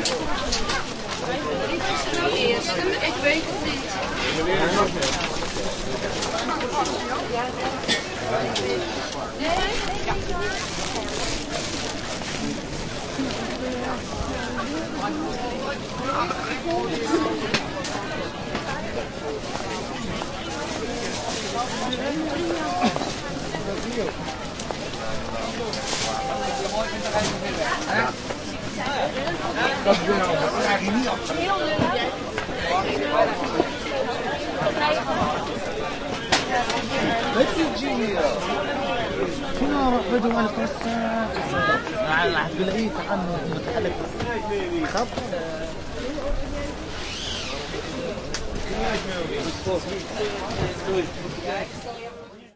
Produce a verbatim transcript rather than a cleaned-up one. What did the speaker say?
Ik weet het niet. Dat is nou, dat krijg je niet af. Weet je, Gio? كنا بدو على القصة راح تقول ايه تعال متحلك خط